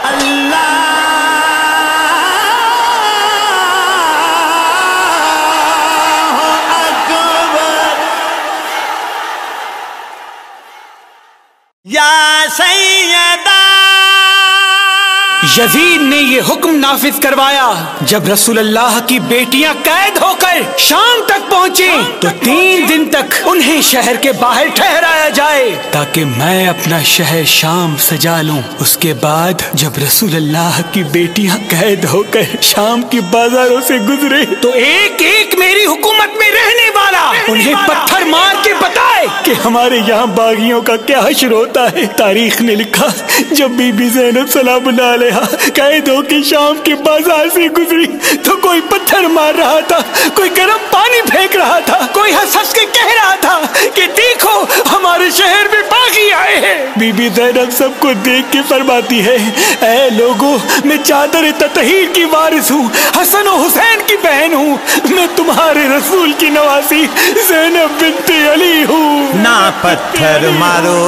یزید نے یہ حکم نافذ کروایا جب رسول اللہ کی بیٹیاں قید ہو کر شام تک پہنچیں تو 3 دن تک انہیں شہر کے باہر ٹھہرایا جائے تاکہ میں اپنا شہر شام سجا لوں۔ اس کے بعد جب رسول اللہ کی بیٹیاں قید ہو کر شام کی بازاروں سے گزرے تو ایک ایک میری حکومت میں رہنے والا انہیں پتھر مار کے بتائے کہ ہمارے یہاں باغیوں کا کیا حشر ہوتا ہے۔ تاریخ نے لکھا جب بی بی زینب سلام اللہ علیہ قید ہو کے شام کے بازار سے گزری تو کوئی پتھر مار رہا تھا، کوئی گرم پانی پھینک رہا تھا، کوئی ہنس ہنس کے کہہ رہا تھا کہ دیکھو ہمارے شہر میں باغی آئے ہیں۔ بی بی زینب سب کو دیکھ کے فرماتی ہے اے لوگو، میں چادر تطہیر کی وارث ہوں، حسن و حسین کی بہن ہوں، میں تمہارے رسول کی نواسی زینب بنت علی ہوں۔ نہ پتھر مارو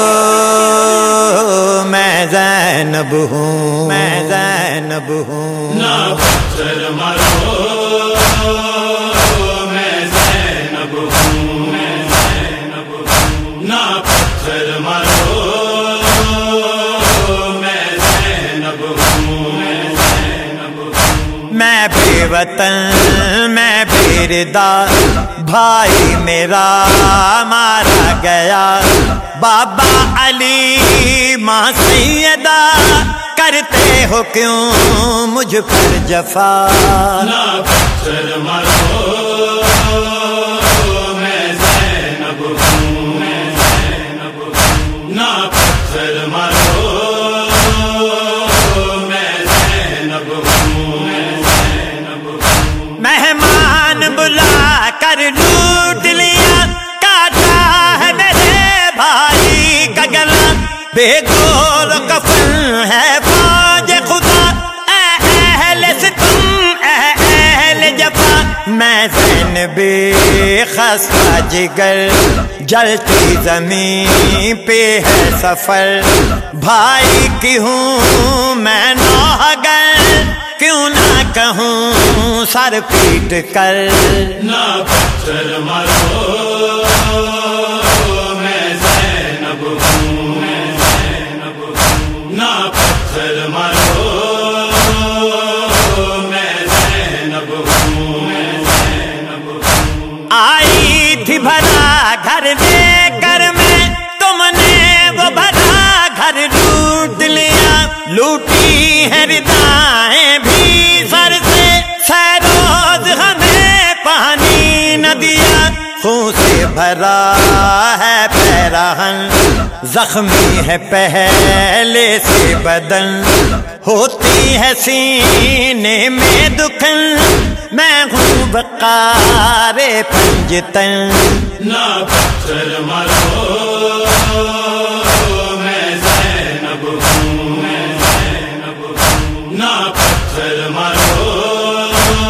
میں زینب ہوں، میں زینب ہوں، نہ پتھر مارو میں زینب ہوں، میں زینب ہوں، نہ پتھر مارو میں زینب ہوں، میں زینب ہوں۔ میں بے وطن میں بھیردا بھائی میرا مارا گیا، بابا علی ماں سیدہ کرتے ہو کیوں مجھ پر جفا۔ نہ پتھر مارو میں زینب ہوں، میں زینب ہوں، نہ پتھر مارو میں زینب ہوں، میں زینب ہوں۔ مہمان بلا کر لوٹ لیا، کاٹا ہے میرے بھائی کا گلا، بے گور کفن ہے فوج خدا، اے اہل ستم اے اہل جفا۔ میں زینب خستہ جگر جلتی زمین پہ ہے سفر، بھائی کی ہوں میں نوحگر، کیوں نہ کہوں سر پیٹ کر۔ نہ پتھر مارو میں زینب ہوں، میں زینب ہوں، نہ پتھر مارو میں زینب ہوں، میں زینب ہوں۔ آئی تھی بھرا گھر لے کر میں، تم نے وہ بھرا گھر لوٹ لیا، لوٹی ہے ردائیں بھی سر سے، سیروز ہمیں پانی نہ دیا، خون سے بھرا ہے پیراہن، زخمی ہے پہلے سے بدن، ہوتی ہے سینے میں دکھن، میں ہوں وقار پنجتن۔ نہ پتھر مارو میں زینب ہوں، میں زینب ہوں، نہ پتھر مارو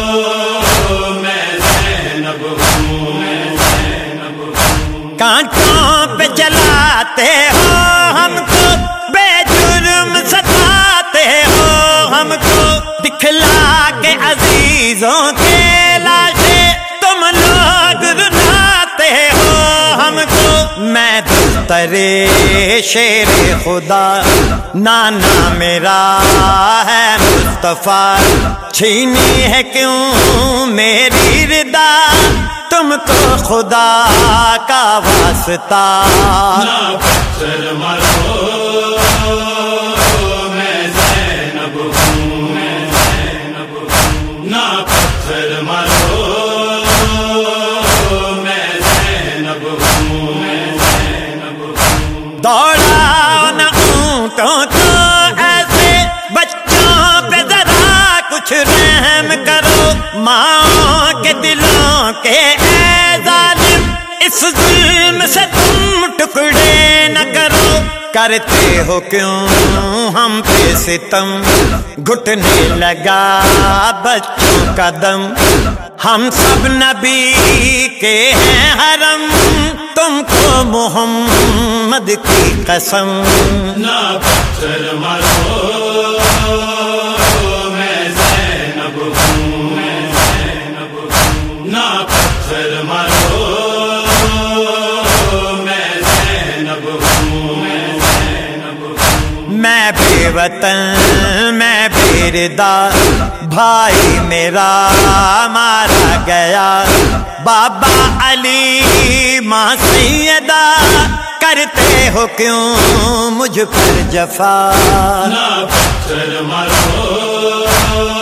میں زینب ہوں، میں زینب ہوں۔ کانٹوں پہ جلاتے ہو ہم کو، بے جرم ستاتے ہو ہم کو، دکھلا کے عزیزوں کے لاشیں تم لوگ رلاتے ہو ہم کو۔ میں دفترے شیر خدا، نانا میرا ہے مصطفیٰ، چھینی ہے کیوں میری ردا، تم کو خدا کا واسطہ۔ نہ پتھر مارو میں زینب ہوں، میں زینب ہوں، نہ پتھر مارو میں زینب ہوں، میں زینب ہوں۔ دوڑا نہ اونٹوں کو ایسے، بچوں پہ ذرا کچھ رحم کرو، ماں کے دلوں کے اے ظالم، اس ظلم سے تم ٹکڑے نہ کرو، کرتے ہو کیوں ہم پہ ستم، گھٹنے لگا بچوں کا دم، ہم سب نبی کے ہیں حرم، تم کو محمد کی قسم۔ نہ پتھر مارو میں زینب ہوں، نہ پتھر مارو میں زینب ہوں، میں بے وطن میں بے ردا، بھائی میرا مارا گیا، بابا علی ماں سیدہ، کرتے ہو کیوں مجھ پر جفا۔ نہ پتھر مارو